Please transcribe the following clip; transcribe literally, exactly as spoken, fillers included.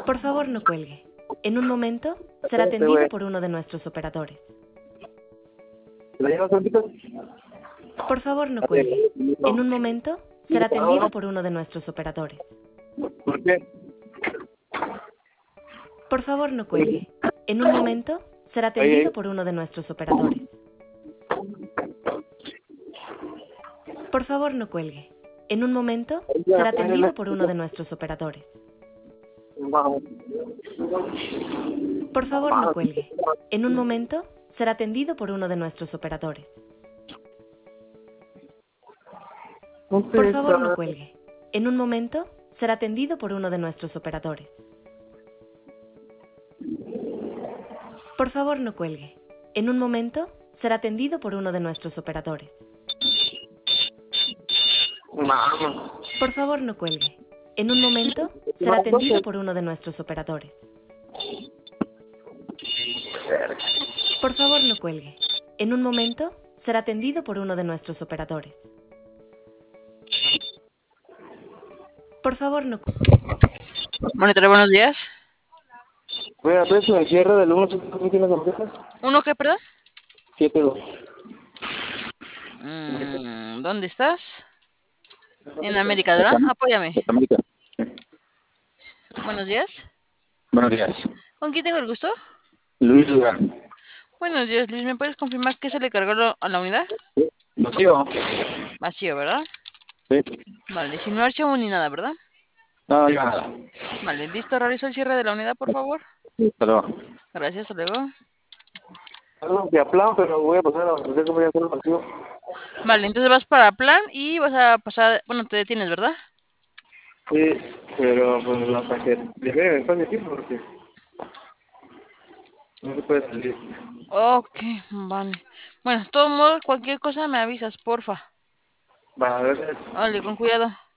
Por favor, no cuelgue. En un momento será atendido por uno de nuestros operadores. ¿La llevas tantito? Por favor, no cuelgue. En un momento será atendido por uno de nuestros operadores. ¿Por qué? Por favor, no cuelgue. En un momento será atendido por uno de nuestros operadores. Por favor, no cuelgue. En un momento será atendido por uno de nuestros operadores. Por favor, no cuelgue. En un momento será atendido por uno de nuestros operadores. Por favor, no cuelgue. En un momento será atendido por uno de nuestros operadores. Por favor, no cuelgue. En un momento será atendido por uno de nuestros operadores. Por favor, no cuelgue. En un momento será atendido por uno de nuestros operadores. Por favor, no cuelgue. En un momento será atendido por uno de nuestros operadores. Por favor, no cuelgue. Monitor, buenos días. Voy a ver si me cierra del uno, ¿tú tienes las orejas? ¿Uno qué, perdón? siete dos. Mm, ¿Dónde estás? En América, ¿verdad? Apóyame. América. Buenos días. Buenos días. ¿Con quién tengo el gusto? Luis Durán. Buenos días, Luis. ¿Me puedes confirmar qué se le cargó lo- a la unidad? Vacío. Vacío, ¿verdad? Sí. Vale, sin archivo ni nada, ¿verdad? No, no lleva nada. Vale, listo. Realizo el cierre de la unidad, por favor. Hasta luego. Gracias, hasta luego. Algo que aplaudo, pero voy a pasar a la secretaria, voy a hacer el vacío. Vale, entonces vas para plan y vas a pasar... Bueno, te detienes, ¿verdad? Sí, pero pues hasta que dejé de estar aquí porque no se puede salir. Ok, vale. Bueno, de todos modos, cualquier cosa me avisas, porfa. Va, a ver. Vale, con cuidado.